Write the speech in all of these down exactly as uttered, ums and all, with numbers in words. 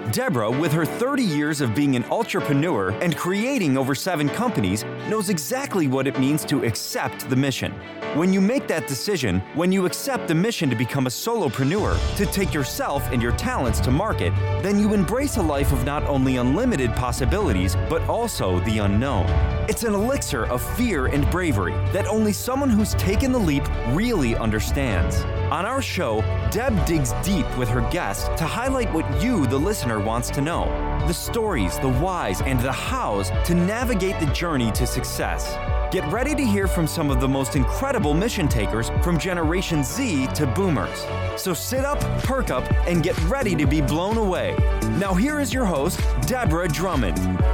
Deborah, with her thirty years of being an entrepreneur and creating over seven companies, knows exactly what it means to accept the mission. When you make that decision, when you accept the mission to become a solopreneur, to take yourself and your talents to market, then you embrace a life of not only unlimited possibilities, but also the unknown. It's an elixir of fear and bravery that only someone who's taken the leap really understands. On our show, Deb digs deep with her guests to highlight what you, the listener, wants to know. The stories, the whys, and the hows to navigate the journey to success. Get ready to hear from some of the most incredible mission takers from Generation Z to Boomers. So sit up, perk up, and get ready to be blown away. Now here is your host, Deborah Drummond.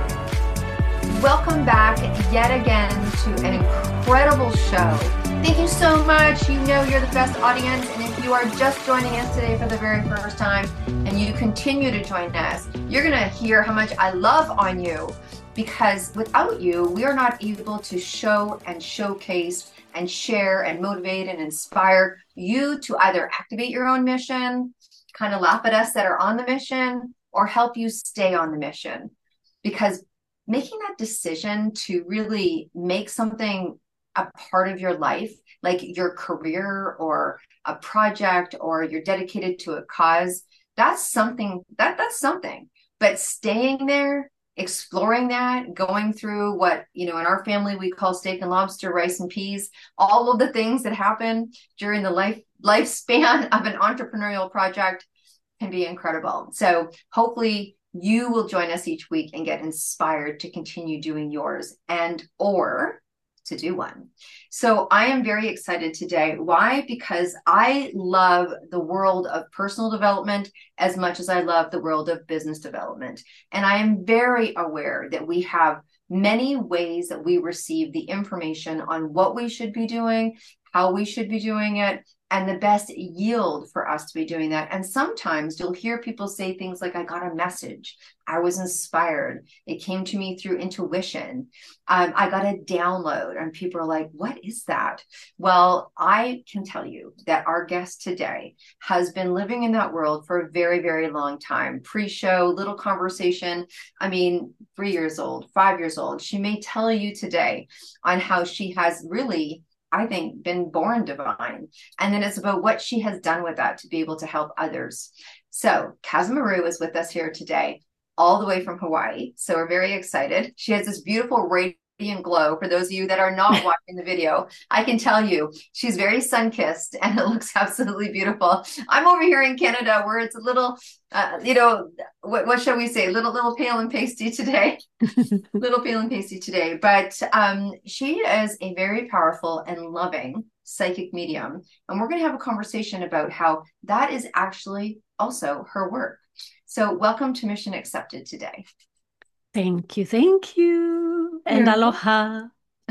Welcome back yet again to an incredible show. Thank you so much. You know you're the best audience, and if you are just joining us today for the very first time and you continue to join us, you're going to hear how much I love on you, because without you, we are not able to show and showcase and share and motivate and inspire you to either activate your own mission, kind of laugh at us that are on the mission, or help you stay on the mission. Because making that decision to really make something a part of your life, like your career or a project, or you're dedicated to a cause, that's something, that that's something. But staying there, exploring that, going through what, you know, in our family, we call steak and lobster, rice and peas, all of the things that happen during the life lifespan of an entrepreneurial project can be incredible. So hopefully you will join us each week and get inspired to continue doing yours and or to do one. So I am very excited today. Why? Because I love the world of personal development as much as I love the world of business development. And I am very aware that we have many ways that we receive the information on what we should be doing, how we should be doing it, and the best yield for us to be doing that. And sometimes you'll hear people say things like, I got a message, I was inspired, it came to me through intuition, um, I got a download, and people are like, what is that? Well, I can tell you that our guest today has been living in that world for a very, very long time. Pre-show, little conversation, I mean, three years old, five years old. She may tell you today on how she has really, I think, been born divine. And then it's about what she has done with that to be able to help others. So Kazemaru is with us here today, all the way from Hawaii. So we're very excited. She has this beautiful radiant glow. For those of you that are not watching the video, I can tell you she's very sun-kissed and it looks absolutely beautiful. I'm over here in Canada where it's a little, uh, you know, what, what shall we say? Little, little pale and pasty today. Little pale and pasty today. But um, she is a very powerful and loving psychic medium. And we're going to have a conversation about how that is actually also her work. So welcome to Mission Accepted today. Thank you. Thank you. And aloha.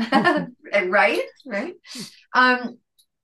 Right, right. Um,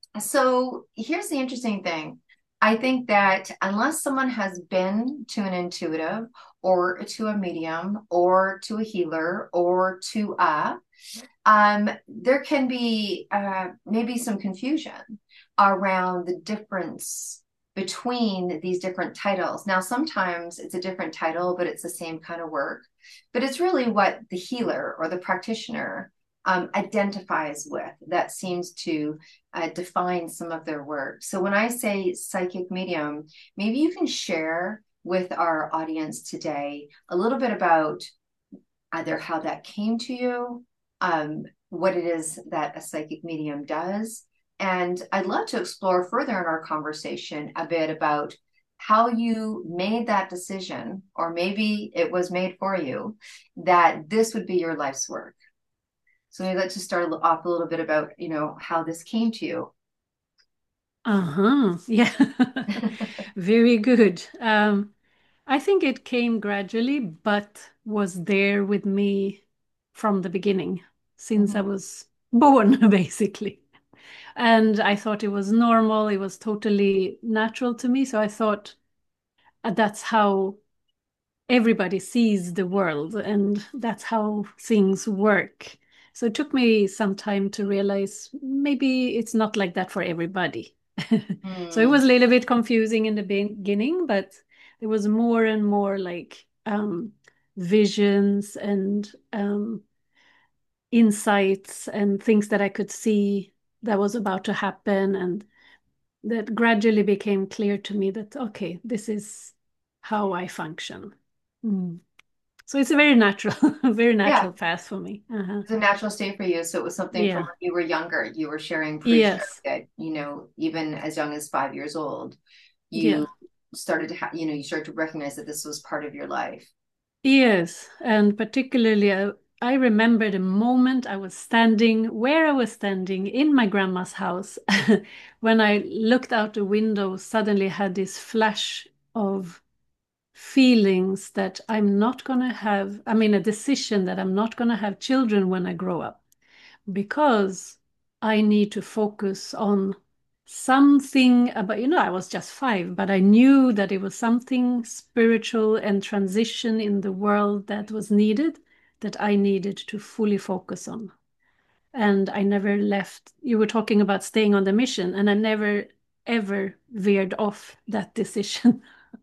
so here's the interesting thing. I think that unless someone has been to an intuitive or to a medium or to a healer or to a, um, there can be uh, maybe some confusion around the difference between these different titles. Now, sometimes it's a different title, but it's the same kind of work. But it's really what the healer or the practitioner um, identifies with that seems to uh, define some of their work. So when I say psychic medium, maybe you can share with our audience today a little bit about either how that came to you, um, what it is that a psychic medium does. And I'd love to explore further in our conversation a bit about how you made that decision, or maybe it was made for you, that this would be your life's work. So maybe let's just start off a little bit about, you know, how this came to you. Uh-huh. Yeah. Very good. Um, I think it came gradually, but was there with me from the beginning, since mm-hmm. I was born, basically. And I thought it was normal. It was totally natural to me. So I thought uh, that's how everybody sees the world, and that's how things work. So it took me some time to realize maybe it's not like that for everybody. mm. So it was a little bit confusing in the beginning, but It was more and more like um, visions and um, insights and things that I could see that was about to happen, and that gradually became clear to me that, okay, this is how I function. Mm. So it's a very natural, very Yeah, natural path for me. Uh-huh. it's a natural state for you. So it was something from Yeah. when you were younger. You were sharing pre-show Yes. that, you know, even as young as five years old, Yeah. you started to have, you know, you started to recognize that this was part of your life. Yes. And particularly, I, I remember the moment I was standing where I was standing in my grandma's house when I looked out the window, suddenly had this flash of feelings that I'm not going to have, I mean, a decision that I'm not going to have children when I grow up because I need to focus on something about, you know, I was just five, but I knew that it was something spiritual and transition in the world that was needed, that I needed to fully focus on. And I never left. You were talking about staying on the mission, and I never ever veered off that decision.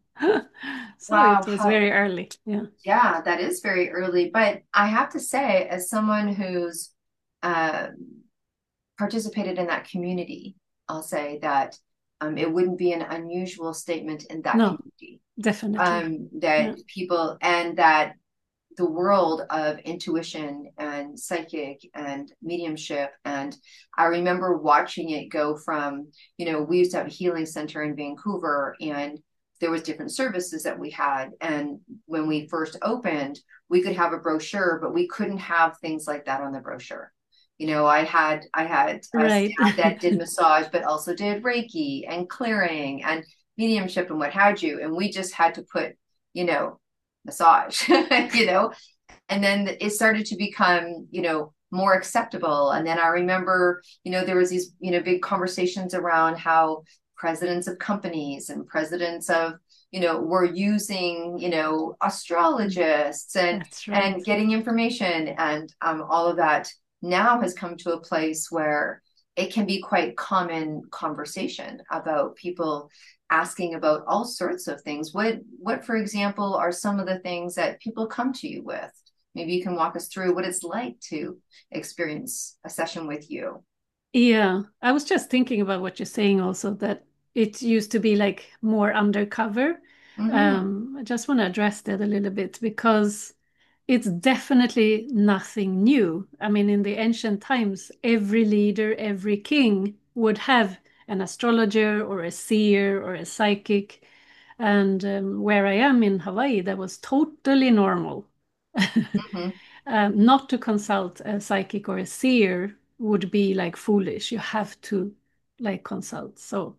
So Wow, it was how, very early. Yeah. yeah, that is very early. But I have to say, as someone who's uh, participated in that community, I'll say that um, it wouldn't be an unusual statement in that No, community. definitely. Um, Yeah. that people and that the world of intuition and psychic and mediumship. And I remember watching it go from, you know, we used to have a healing center in Vancouver, and there was different services that we had. And when we first opened, we could have a brochure, but we couldn't have things like that on the brochure. You know, I had I had a Right. staff that did massage, but also did Reiki and clearing and mediumship and what have you. And we just had to put, you know, massage, you know, and then it started to become, you know, more acceptable. And then I remember, you know, there was these, you know, big conversations around how presidents of companies and presidents of, you know, were using, you know, astrologists and That's right. and getting information, and um, all of that now has come to a place where it can be quite common conversation about people asking about all sorts of things. What, what, for example, are some of the things that people come to you with? Maybe you can walk us through what it's like to experience a session with you. Yeah, I was just thinking about what you're saying also, that it used to be like more undercover. Mm-hmm. Um, I just want to address that a little bit because it's definitely nothing new. I mean, in the ancient times, every leader, every king would have an astrologer or a seer or a psychic. And um, where I am in Hawaii, that was totally normal. Mm-hmm. Um, not to consult a psychic or a seer would be like foolish. You have to like consult. So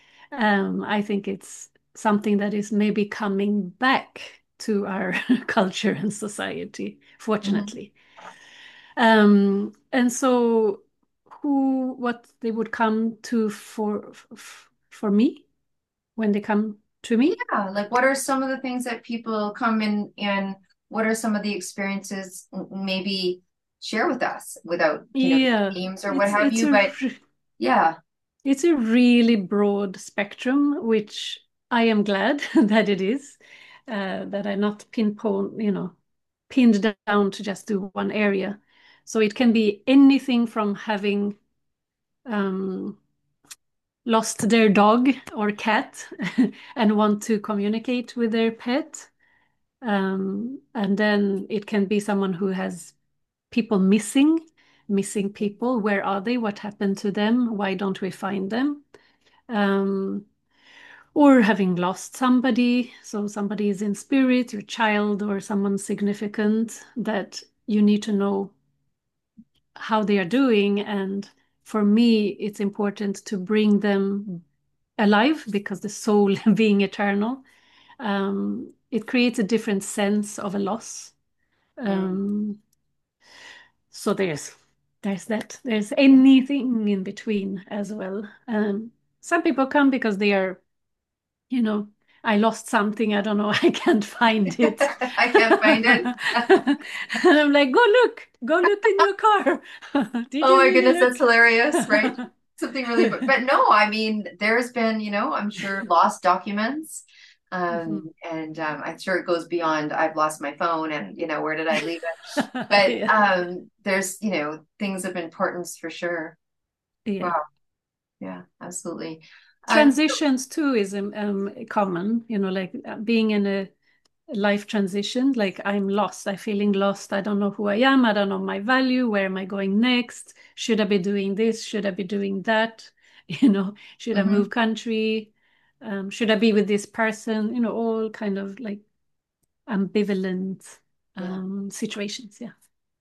um, I think it's something that is maybe coming back to our culture and society, Mm-hmm. fortunately. Um, and so who, what they would come to for for me when they come to me? Yeah, like what are some of the things that people come in, and what are some of the experiences? Maybe share with us without, you know, Yeah, names or what it's have it's you. a But yeah. it's a really broad spectrum, which I am glad that it is, uh, that I not pinpoint, you know, pinned down to just do one area. So it can be anything from having um, lost their dog or cat and want to communicate with their pet. Um, and then it can be someone who has people missing, missing people. Where are they? What happened to them? Why don't we find them? Um, or having lost somebody. So somebody is in spirit, your child or someone significant that you need to know how they are doing. And for me, it's important to bring them alive because the soul being eternal, um, it creates a different sense of a loss. Mm. Um, so there's there's that. There's anything in between as well. Um, some people come because they are, you know, I lost something. I don't know. I can't find it. I can't find it. And I'm like, go look, go look in your car. Did Oh you my really goodness, that's look? hilarious, right? Something really, but, but no, I mean, there's been, you know, I'm sure lost documents. Um, Mhm. and um, I'm sure it goes beyond I've lost my phone and, you know, where did I leave it? But Yeah. um, there's, you know, things of importance for sure. Yeah. Wow. Yeah, absolutely. Um, so, Transitions too is um, um, common, you know, like uh, being in a life transition, like I'm lost, I'm feeling lost, I don't know who I am, I don't know my value, where am I going next? Should I be doing this? Should I be doing that? You know, should I move mhm. country? Um, should I be with this person? You know, all kind of like ambivalent Yeah. um, situations. Yeah.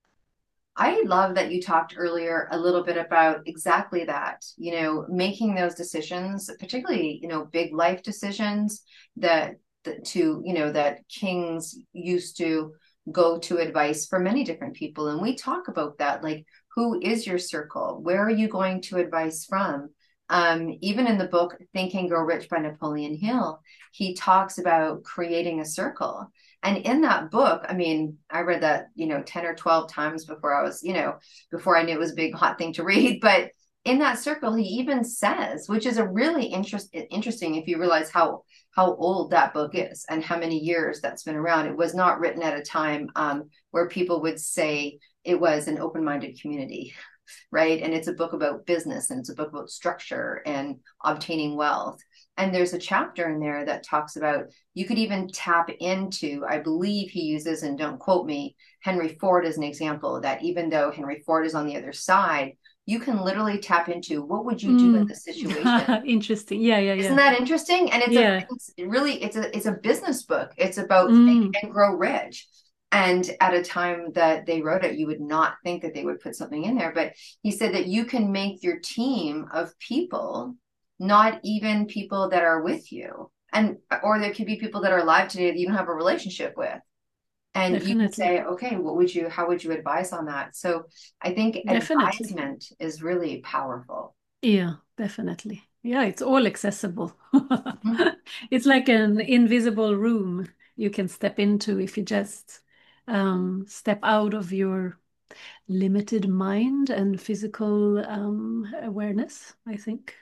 I love that you talked earlier a little bit about exactly that, you know, making those decisions, particularly, you know, big life decisions that, that to, you know, that kings used to go to advice for many different people. And we talk about that, like, who is your circle? Where are you going to advice from? Um, even in the book Think and Grow Rich by Napoleon Hill, he talks about creating a circle. And in that book, I mean, I read that, you know, ten or twelve times before I was, you know, before I knew it was a big hot thing to read. But in that circle, he even says, which is a really interest, interesting if you realize how how old that book is and how many years that's been around. It was not written at a time um, where people would say it was an open-minded community, right? And it's a book about business and it's a book about structure and obtaining wealth. And there's a chapter in there that talks about you could even tap into, I believe he uses, and don't quote me, Henry Ford as an example, that even though Henry Ford is on the other side, you can literally tap into what would you do in Mm. this situation? Interesting. Yeah, yeah, Isn't yeah. that interesting? And it's a Yeah. it's really it's a it's a business book. It's about think Mm. and grow rich. And at a time that they wrote it, you would not think that they would put something in there. But he said that you can make your team of people, not even people that are with you. And or there could be people that are alive today that you don't have a relationship with. And you can Definitely. say, okay, what would you, how would you advise on that? So I think Definitely. advisement is really powerful. Yeah, definitely. Yeah, it's all accessible. Mhm. It's like an invisible room you can step into if you just um, step out of your limited mind and physical um, awareness, I think.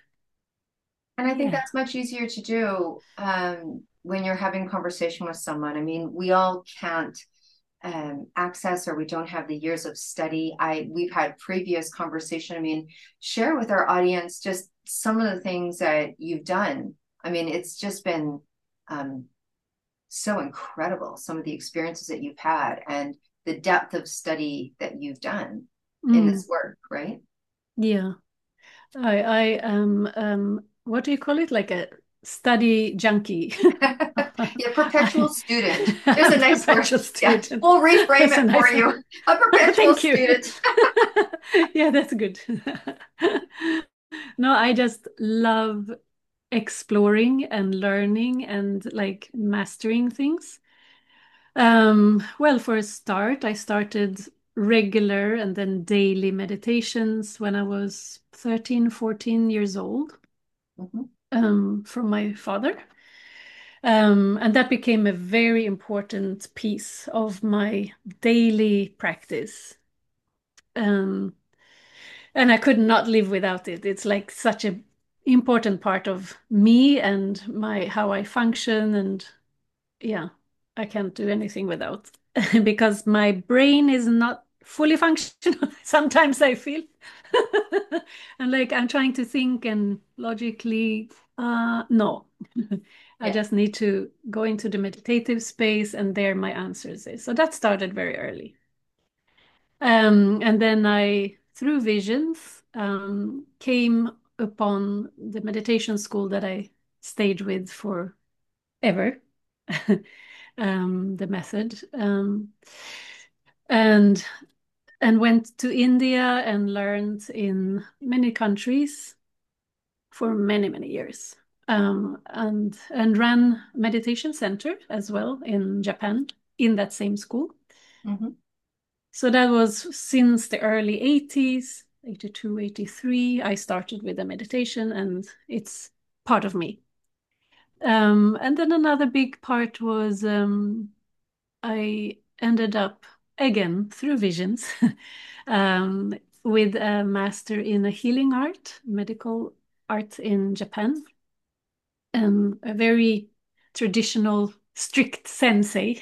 And I think Yeah, that's much easier to do um, when you're having a conversation with someone. I mean, we all can't um, access or we don't have the years of study. I we've had previous conversation. I mean, share with our audience just some of the things that you've done. I mean, it's just been um, so incredible. Some of the experiences that you've had and the depth of study that you've done in mm, this work, right? yeah. I I am um, what do you call it? Like a study junkie. Yeah, perpetual I, student. There's a I'm nice word. perpetual Yeah, student. we'll reframe That's a it for nice you. one. A perpetual Thank you. student. Yeah, that's good. No, I just love exploring and learning and like mastering things. Um, well, for a start, I started regular and then daily meditations when I was thirteen, fourteen years old, Mhm. um, from my father. Um, and that became a very important piece of my daily practice. Um, and I could not live without it. It's like such a important part of me and my how I function, and yeah, I can't do anything without because my brain is not fully functional. Sometimes I feel and like I'm trying to think and logically, uh, no. I Yeah. just need to go into the meditative space, and there my answers is. So that started very early. Um, and then I, through visions, um, came upon the meditation school that I stayed with forever, um, the method, um, and and went to India and learned in many countries for many many years, um, and and ran meditation center as well in Japan in that same school. Mhm. So that was since the early eighties, eighty-two, eighty-three. I started with a meditation, and it's part of me. Um, and then another big part was um, I ended up again through visions um, with a master in a healing art, medical art in Japan, and a very traditional strict sensei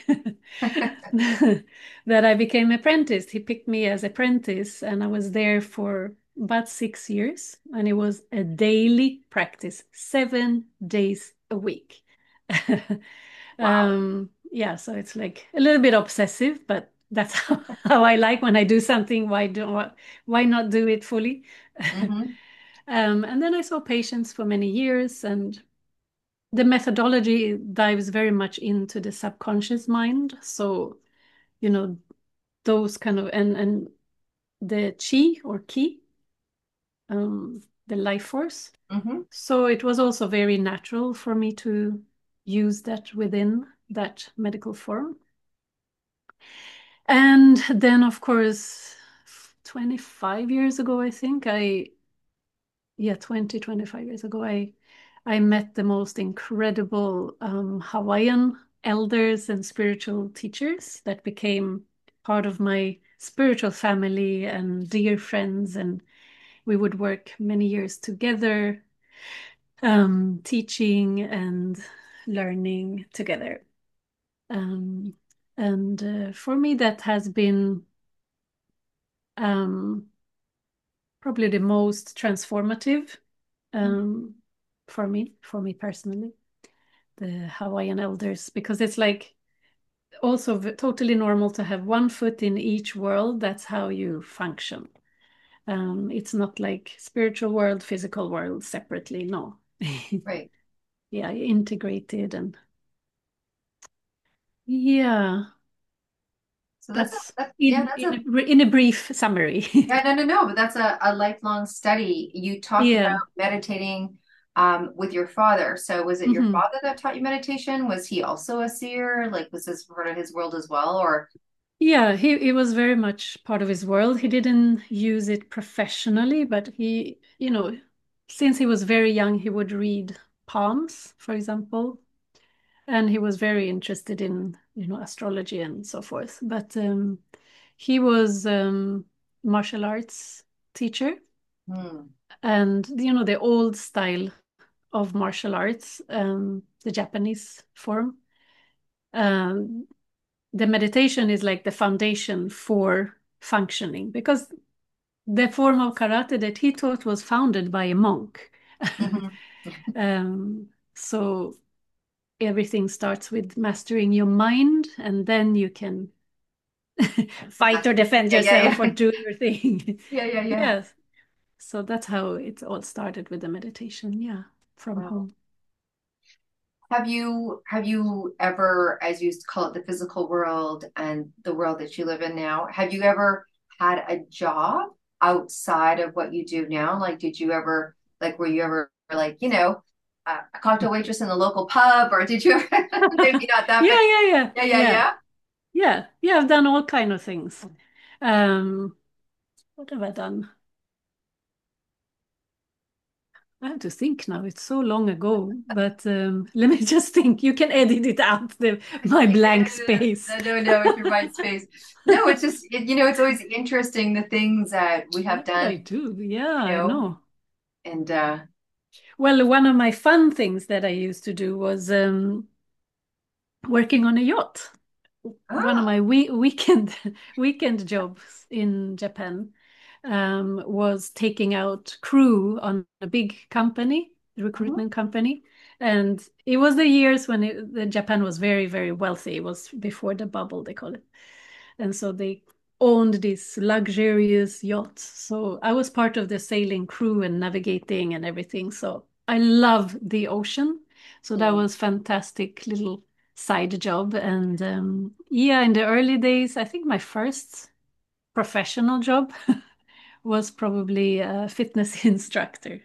that I became apprentice. He picked me as apprentice, and I was there for about six years, and it was a daily practice, seven days a week. Wow. um, yeah, so it's like a little bit obsessive, but that's how, how I like when I do something. Why do why not do it fully? Mm-hmm. Um, and then I saw patients for many years, and the methodology dives very much into the subconscious mind. So, you know, those kind of and and the chi or ki, um, the life force. Mm-hmm. So it was also very natural for me to use that within that medical form. And then, of course, twenty-five years ago, I think I, yeah, twenty, twenty-five years ago, I, I met the most incredible um, Hawaiian elders and spiritual teachers that became part of my spiritual family and dear friends. And we would work many years together, um, teaching and learning together. Um, and uh, for me, that has been um, probably the most transformative um, for me, for me personally, the Hawaiian elders, because it's like also totally normal to have one foot in each world. That's how you function. Um, it's not like spiritual world, physical world separately. No. Right. Yeah, integrated and yeah, So that's a, that's that's yeah, in that's in a a, in a brief summary. yeah, no, no, no, but that's a, a lifelong study. You talked about Yeah. meditating um with your father. So was it your hmm father that taught you meditation? Was he also a seer? Like, was this part of his world as well? Or Yeah, he, he was very much part of his world. He didn't use it professionally, but he, you know, since he was very young, he would read palms, for example, and he was very interested in, you know, astrology and so forth. But um, he was um, martial arts teacher, hmm. and you know, the old style of martial arts, um, the Japanese form. Um, the meditation is like the foundation for functioning because the form of karate that he taught was founded by a monk. Hmm. um, so everything starts with mastering your mind, and then you can fight or defend Yeah, yeah, yourself or yeah. do your thing. Yeah, yeah, yeah. Yes. So that's how it all started with the meditation. Yeah, from Wow. home. Have you have you ever, as you call it, the physical world and the world that you live in now, have you ever had a job outside of what you do now? Like, did you ever, like, were you ever like, you know, uh, a cocktail waitress in the local pub, or did you ever, maybe not that, Yeah, but yeah, yeah, yeah, yeah, yeah, yeah. yeah, yeah. I've done all kind of things. Um, what have I done? I have to think now. It's so long ago, but um, let me just think. You can edit it out, the my blank space. No, no, no, it's your mind space. No, it's just, it, you know, it's always interesting the things that we have What did I done, do? Yeah, you I know, know. and uh, Well, one of my fun things that I used to do was um, working on a yacht. One of ah, my we weekend weekend jobs in Japan um, was taking out crew on a big company, mhm, recruitment company. And it was the years when it, the Japan was very, very wealthy. It was before the bubble, they call it. And so they owned these luxurious yachts. So I was part of the sailing crew and navigating and everything. So I love the ocean. So that mm. was fantastic little side job. And um, yeah, in the early days, I think my first professional job was probably a fitness instructor.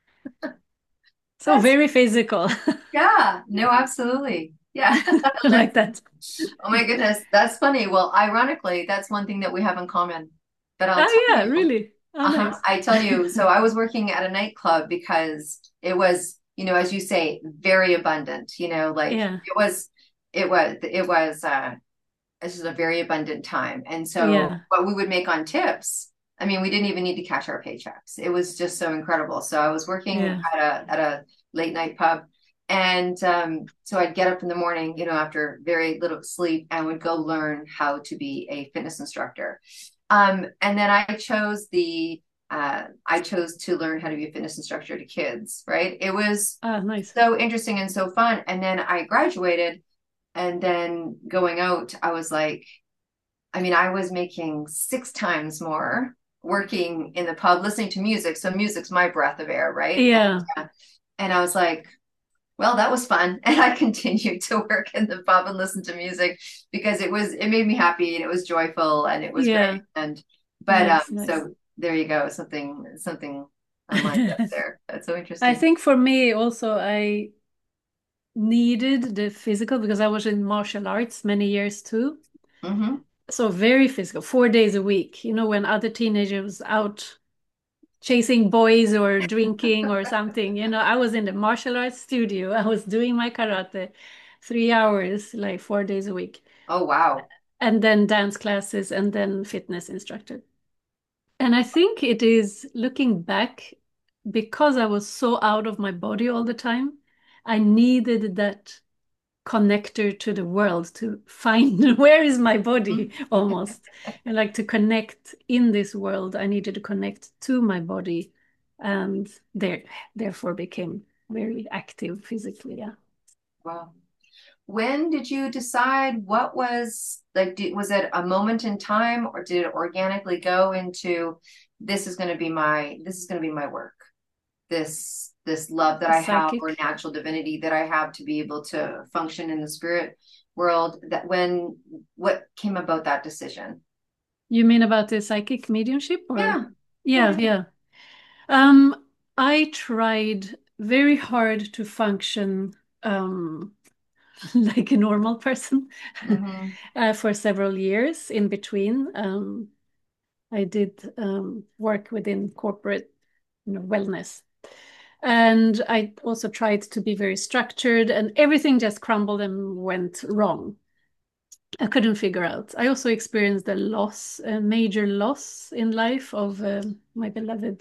So That's very physical. yeah, no, absolutely. Yeah. That's Like that. oh my goodness, that's funny. Well, ironically, that's one thing that we have in common. But I'll tell Oh yeah, you, really. Oh uh-huh, nice. I tell you, so I was working at a nightclub because it was, you know, as you say, very abundant, you know, like Yeah, it was it was it was uh this is a very abundant time. And so yeah, what we would make on tips, I mean, we didn't even need to cash our paychecks. It was just so incredible. So I was working yeah. at a at a late night pub And um, so I'd get up in the morning, you know, after very little sleep, and would go learn how to be a fitness instructor. Um, and then I chose the uh, I chose to learn how to be a fitness instructor to kids, right? It was Ah, nice. so interesting and so fun. And then I graduated, and then going out, I was like, I mean, I was making six times more working in the pub, listening to music. So music's my breath of air, right? Yeah. And, uh, and I was like, well, that was fun. And I continued to work in the pub and listen to music because it was, it made me happy and it was joyful and it was great. Yeah. And, but, Nice, um, nice. so there you go. Something, something lined up there. That's so I interesting. think for me also, I needed the physical because I was in martial arts many years too. Mm-hmm. So very physical, four days a week. You know, when other teenagers out chasing boys or drinking or something, you know, I was in the martial arts studio. I was doing my karate three hours, like four days a week, Oh, wow. and then dance classes and then fitness instructor. And I think it is looking back because I was so out of my body all the time. I needed that connector to the world to find where is my body almost. And like to connect in this world, I needed to connect to my body and there therefore became very active physically. Yeah. Wow. When did you decide what was like, did, was it a moment in time or did it organically go into this is going to be my, this is going to be my work? This, this love that A I have or psychic. natural divinity that I have to be able to function in the spirit world that when, what came about that decision? You mean about the psychic mediumship or? Yeah. Yeah. Yeah, yeah. Um, I tried very hard to function um, like a normal person Mm-hmm. uh, for several years in between. Um, I did um, work within corporate, you know, wellness. And I also tried to be very structured, and everything just crumbled and went wrong. I couldn't figure out. I also experienced a loss, a major loss in life of um my beloved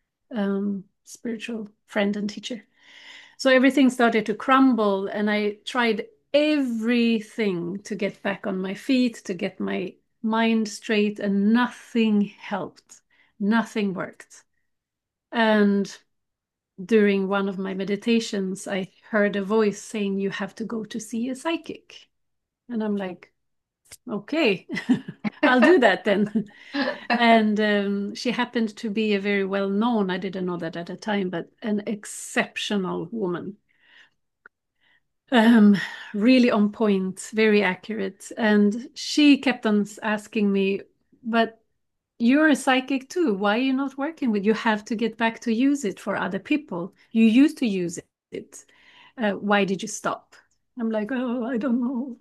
um, spiritual friend and teacher. So everything started to crumble, and I tried everything to get back on my feet, to get my mind straight, and nothing helped. Nothing worked. And during one of my meditations, I heard a voice saying, "You have to go to see a psychic." And I'm like, okay, I'll do that then. And um, she happened to be a very well known, I didn't know that at the time, but an exceptional woman. Um, really on point, very accurate. And she kept on asking me, but you're a psychic too. Why are you not working with? You have to get back to use it for other people. You used to use it. Uh, why did you stop? I'm like, oh, I don't know.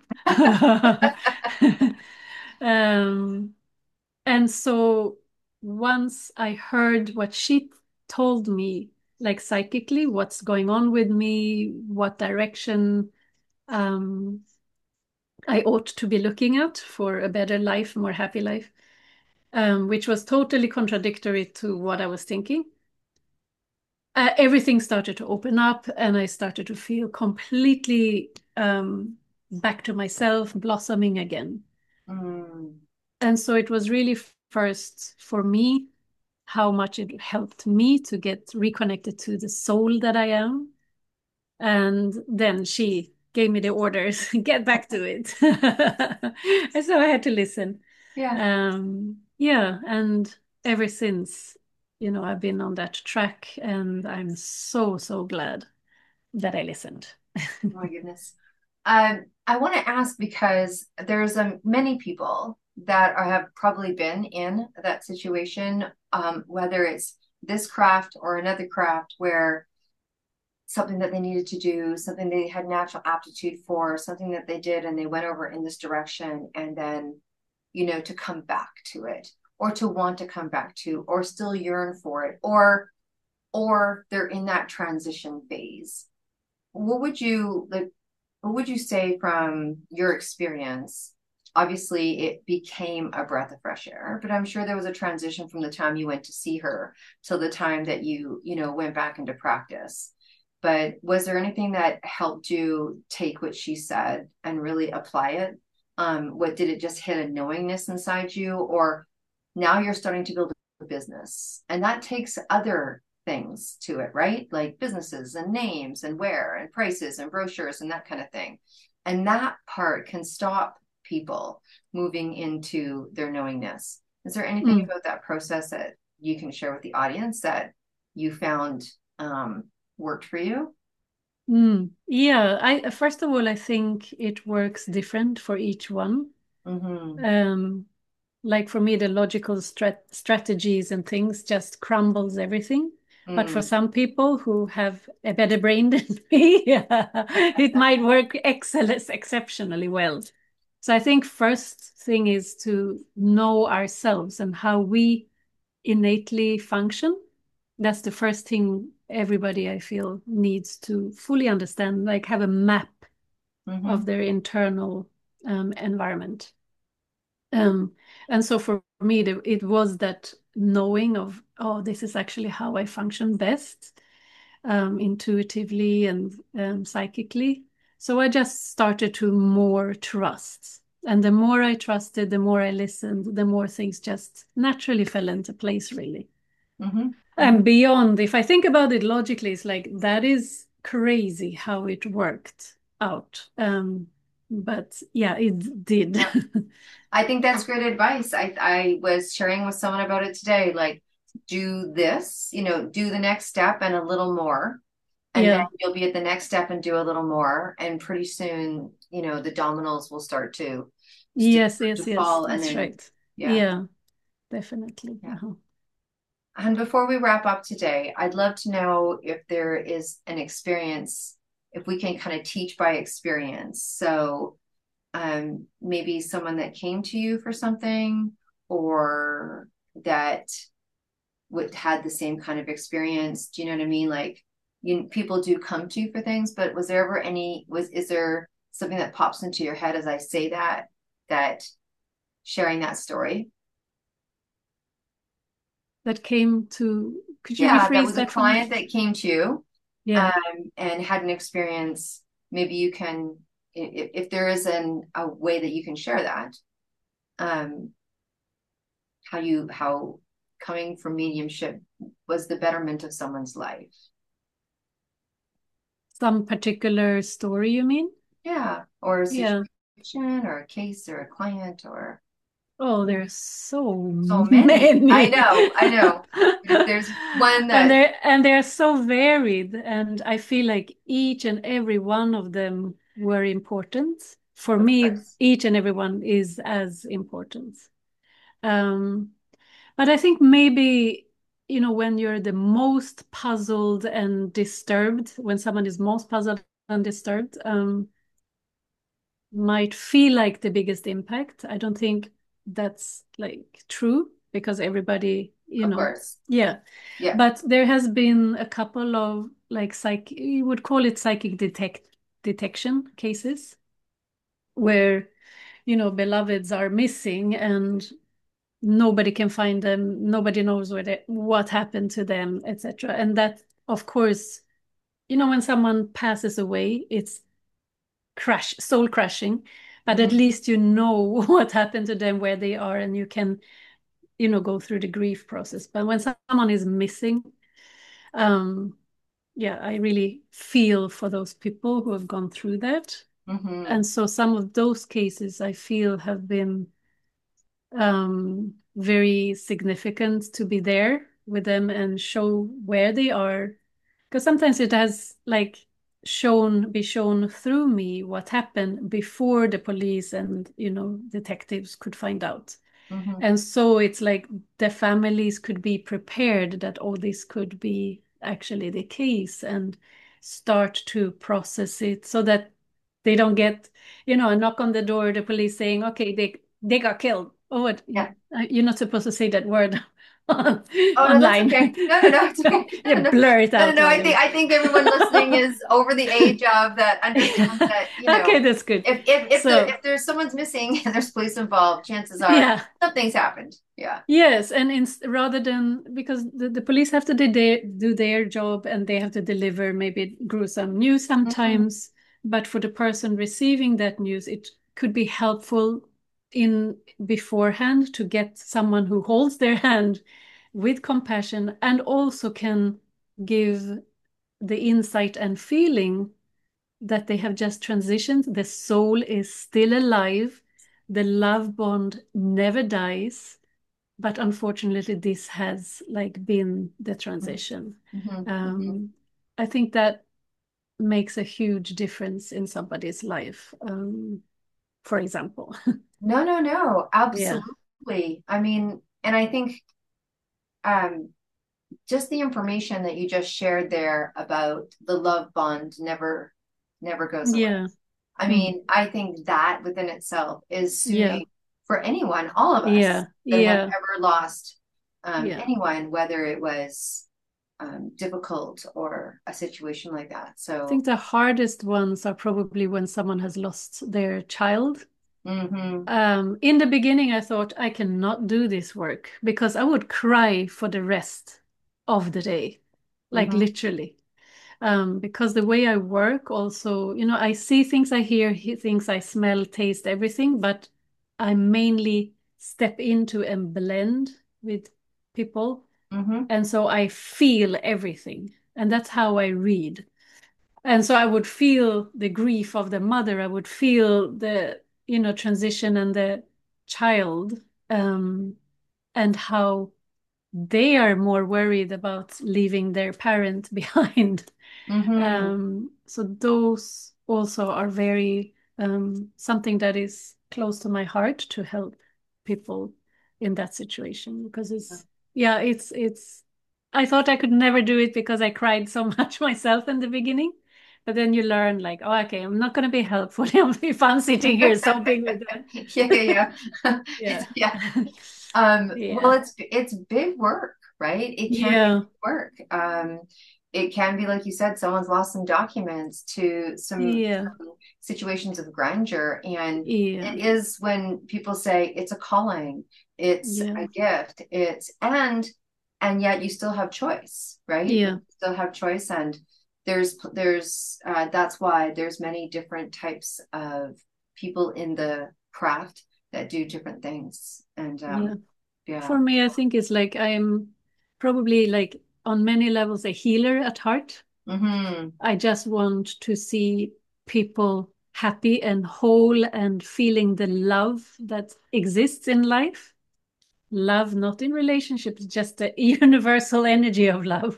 um, and so once I heard what she told me, like psychically, what's going on with me, what direction um, I ought to be looking at for a better life, more happy life, um, which was totally contradictory to what I was thinking. Uh, everything started to open up, and I started to feel completely um, back to myself, blossoming again. Mm, And so it was really first for me how much it helped me to get reconnected to the soul that I am. And then she gave me the orders, get back to it. And so I had to listen. yeah. Um, yeah, and ever since, you know, I've been on that track, and I'm so, so glad that I listened. Oh my goodness. Um, I want to ask because there's um, many people that are, have probably been in that situation, um, whether it's this craft or another craft where something that they needed to do, something they had natural aptitude for, something that they did and they went over in this direction, and then, you know, to come back to it or to want to come back to or still yearn for it or or they're in that transition phase. What would you like what would you say from your experience? Obviously, it became a breath of fresh air, but I'm sure there was a transition from the time you went to see her till the time that you, you know, went back into practice. but was there anything that helped you take what she said and really apply it? Um, what did it just hit a knowingness inside you, or now you're starting to build a business, and that takes other things to it, right? Like businesses and names and where and prices and brochures and that kind of thing. And that part can stop people moving into their knowingness. Is there anything Mm. about that process that you can share with the audience that you found um, worked for you? Mm. Yeah, I first of all, I think it works different for each one. Mm-hmm. Um, like for me, the logical strat strategies and things just crumbles everything. But for Mm. some people who have a better brain than me, it might work excellent, exceptionally well. So I think first thing is to know ourselves and how we innately function. That's the first thing everybody I feel needs to fully understand, like have a map Mm-hmm. of their internal um, environment. Um, and so for me, the, it was that knowing of, oh, this is actually how I function best, um, intuitively and um, psychically. So I just started to more trust. And the more I trusted, the more I listened, the more things just naturally fell into place, really. Mm-hmm. Mm-hmm. And beyond, if I think about it logically, it's like that is crazy how it worked out. Um, but yeah, it did. Yeah. I think that's great advice. I I was sharing with someone about it today. Like, do this, you know, do the next step and a little more, and then Yeah. you'll be at the next step and do a little more, and pretty soon, you know, the dominoes will start to st- Yes, to yes, yes. fall, and That's then right. yeah, Yeah, definitely. yeah. Uh-huh. And before we wrap up today, I'd love to know if there is an experience, if we can kind of teach by experience. So um, maybe someone that came to you for something, or that would had the same kind of experience. Do you know what I mean? Like, you people do come to you for things, but was there ever any was is there something that pops into your head as I say that that sharing that story? That came to, could you Yeah, that rephrase was a that for me? client that came to you Yeah. um, and had an experience. Maybe you can, if, if there is an a way that you can share that, um, how you how coming from mediumship was the betterment of someone's life. Some particular story, you mean? Yeah, or a Yeah. situation or a case or a client or Oh, there's so so many. I many. know, I know. There's, there's one And that they're and they're so varied, and I feel like each and every one of them were important. For of me, course. each and every one is as important. Um, but I think maybe, you know, when you're the most puzzled and disturbed, when someone is most puzzled and disturbed, um, might feel like the biggest impact. I don't think that's like true because everybody, you Of know, course. yeah. Yeah. But there has been a couple of like psych, you would call it psychic detect detection cases where, you know, beloveds are missing and nobody can find them, nobody knows where they, what happened to them, et cetera. And that, of course, you know, when someone passes away, it's crash, soul crashing, but at Hmm. least you know what happened to them, where they are, and you can, you know, go through the grief process. But when someone is missing, um, yeah, I really feel for those people who have gone through that. Hmm. And so some of those cases I feel have been um, very significant to be there with them and show where they are. Because sometimes it has like shown, be shown through me what happened before the police and, you know, detectives could find out. Hmm. And so it's like the families could be prepared that, oh, this could be actually the case and start to process it so that they don't get, you know, a knock on the door, the police saying, okay, they they got killed. Oh, what? Yeah. You're not supposed to say that word. Oh no, that's online. okay. No, no, no, it's okay. No, Yeah, no, blur it no, no, out no. a I little. think I think everyone listening is over the age of that understands that, you know, Okay, that's good. if if if there So, if there's someone's missing and there's police involved, chances are yeah. something's happened. Yeah. Yes, and in, rather than because the, the police have to do their, do their job and they have to deliver maybe gruesome news Mhm. sometimes, but for the person receiving that news, it could be helpful in beforehand to get someone who holds their hand with compassion and also can give the insight and feeling that they have just transitioned. The soul is still alive. The love bond never dies, but unfortunately this has like been the transition. Mhm. Mhm. um, I think that makes a huge difference in somebody's life, um, for example. No, no, no, Yeah, absolutely. I mean, and I think um just the information that you just shared there about the love bond never never goes away. yeah. I Mm. mean, I think that within itself is Yeah, soothing for anyone, all of us yeah, that have yeah, ever lost um, yeah. anyone, whether it was um, difficult or a situation like that. I So, think the hardest ones are probably when someone has lost their child. mm-hmm, Um, in the beginning, I thought I cannot do this work because I would cry for the rest of the day, like mm-hmm, literally. Um, because the way I work also, you know, I see things, I hear things, I smell, taste everything, but I mainly step into and blend with people. mm-hmm, And so I feel everything. And that's how I read. And so I would feel the grief of the mother. I would feel the, you know, transition and the child, um, and how they are more worried about leaving their parent behind. mm-hmm. Um, so those also are very um, something that is close to my heart to help people in that situation because it's yeah it's it's I thought I could never do it because I cried so much myself in the beginning, but then you learn like, oh, okay, I'm not going to be helpful if I'm sitting here sobbing with them. Yeah, yeah, yeah. Yeah. Yeah. Um, well, Yeah. it's it's big work, right? It can be Yeah. big work. Um, it can be, like you said, someone's lost some documents to some, Yeah. some situations of grandeur, and Yeah. it is when people say it's a calling, it's a Yeah. gift, it's and and yet you still have choice, right? You Yeah. still have choice, and there's there's uh, that's why there's many different types of people in the craft that do different things. And Yeah. um, yeah. For me, I think it's like I'm probably like on many levels a healer at heart. Mm-hmm. I just want to see people happy and whole and feeling the love that exists in life. Love, not in relationships, just the universal energy of love.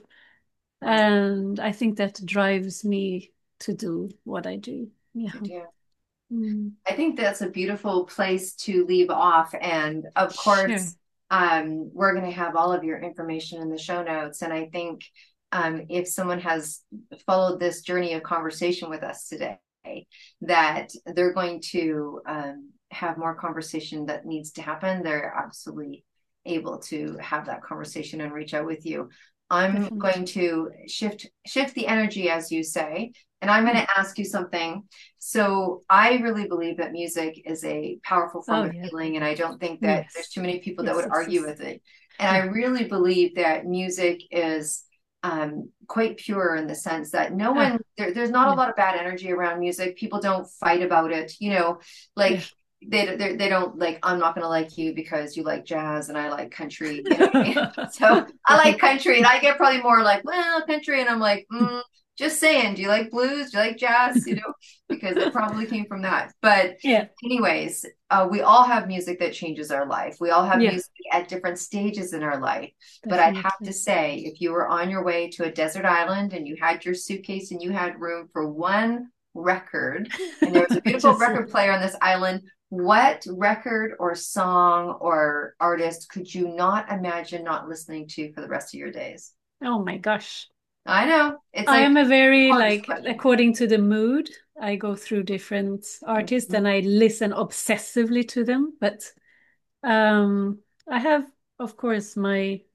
And I think that drives me to do what I do. Yeah. Good, yeah. Mm. I think that's a beautiful place to leave off. And of Sure. course, um, we're going to have all of your information in the show notes. And I think um, if someone has followed this journey of conversation with us today, that they're going to um, have more conversation that needs to happen, they're absolutely able to have that conversation and reach out with you. I'm Definitely. going to shift shift the energy, as you say, and I'm going Mm. to ask you something. So I really believe that music is a powerful form Oh, of yeah. healing, and I don't think that there's Yes. too many people that Yes, would yes, argue yes. with it. And I really believe that music is um, quite pure in the sense that no one Ah, there, there's not a yeah. lot of bad energy around music. People don't fight about it, you know, like Yeah. they they, they don't like I'm not going to like you because you like jazz and I like country. You know what I mean? So I like country, and I get probably more like, well, country, and I'm like, mm, just saying, do you like blues? Do you like jazz? You know, because it probably came from that. But Yeah. anyways, uh, we all have music that changes our life. We all have Yeah. music at different stages in our life. But I'd have to Definitely. say, if you were on your way to a desert island and you had your suitcase and you had room for one record, and there was a beautiful Just record one. player on this island, what record or song or artist could you not imagine not listening to for the rest of your days? Oh my gosh. I know. It's I like am a very hardest like question. according to the mood, I go through different artists Mhm. and I listen obsessively to them. But um I have, of course, my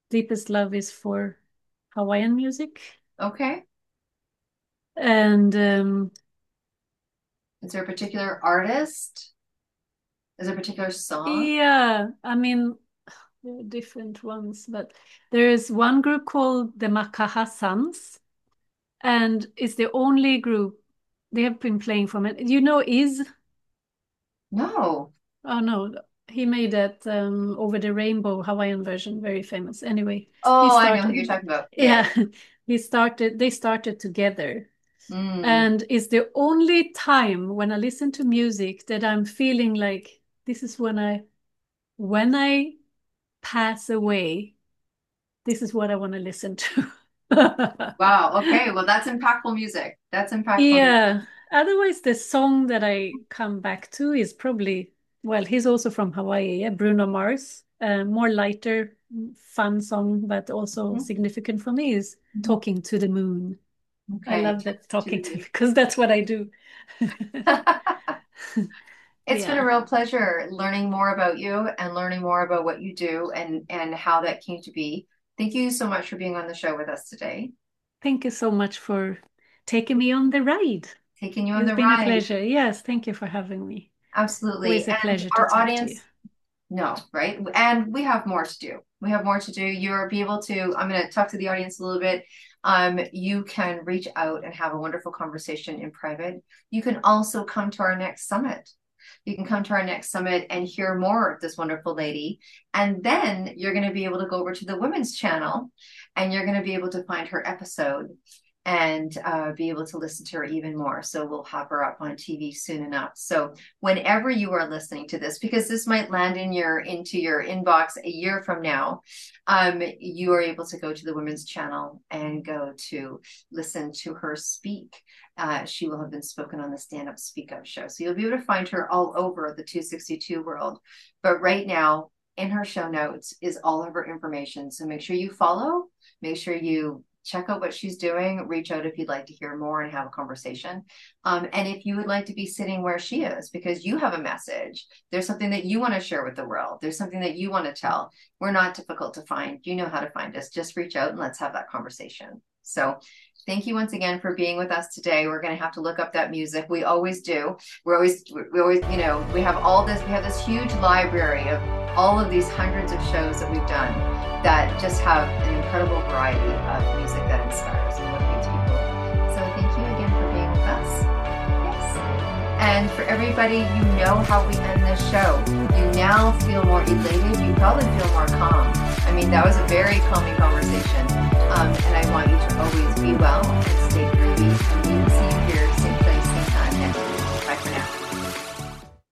Deepest Love is for Hawaiian music. Okay. And um, is there a particular artist? Is there a particular song? Yeah, I mean, there are different ones, but there is one group called the Makaha Sons, and it's the only group they have been playing from it. You know, Is? No. Oh no, he made that um, Over the Rainbow Hawaiian version, very famous. Anyway, oh, started, I know who you're talking about. Yeah, yeah. he started. They started together, mm. and it's the only time when I listen to music that I'm feeling like this is when I, when I pass away, this is what I want to listen to. Wow. Okay. Well, that's impactful music. That's impactful. Yeah. Music. Otherwise, the song that I come back to is probably, well, he's also from Hawaii, yeah, Bruno Mars. Uh, more lighter, fun song, but also mm-hmm. significant for me is mm-hmm. Talking to the Moon. Okay. I love that talking to, because that's what I do. It's yeah. been a real pleasure learning more about you and learning more about what you do and, and how that came to be. Thank you so much for being on the show with us today. Thank you so much for taking me on the ride. Taking you on it's the ride. ride. It's been a pleasure. Yes, thank you for having me. Absolutely. It's a and pleasure our to talk audience, to you. No, right? And we have more to do. We have more to do. You'll be able to, I'm going to talk to the audience a little bit. Um, you can reach out and have a wonderful conversation in private. You can also come to our next summit. You can come to our next summit and hear more of this wonderful lady. And then you're going to be able to go over to the women's channel and you're going to be able to find her episode and uh, be able to listen to her even more. So we'll have her up on T V soon enough. So whenever you are listening to this, because this might land in your into your inbox a year from now, um, you are able to go to the women's channel and go to listen to her speak. Uh, she will have been spoken on the Stand Up Speak Up show. So you'll be able to find her all over the two sixty-two world. But right now, in her show notes is all of her information. So make sure you follow, make sure you check out what she's doing, reach out if you'd like to hear more and have a conversation. Um, and if you would like to be sitting where she is, because you have a message, there's something that you want to share with the world. There's something that you want to tell. We're not difficult to find. You know how to find us. Just reach out and let's have that conversation. So thank you once again for being with us today. We're going to have to look up that music. We always do. We're always, we always, you know, we have all this, we have this huge library of all of these hundreds of shows that we've done that just have an incredible variety of music that inspires and motivates people. So thank you again for being with us. Yes. And for everybody, you know how we end this show. You now feel more elated. You probably feel more calm. I mean, that was a very calming conversation. Um, and I want you to always be well and stay groovy. And we will see you here, same place, same time next week. Bye for now.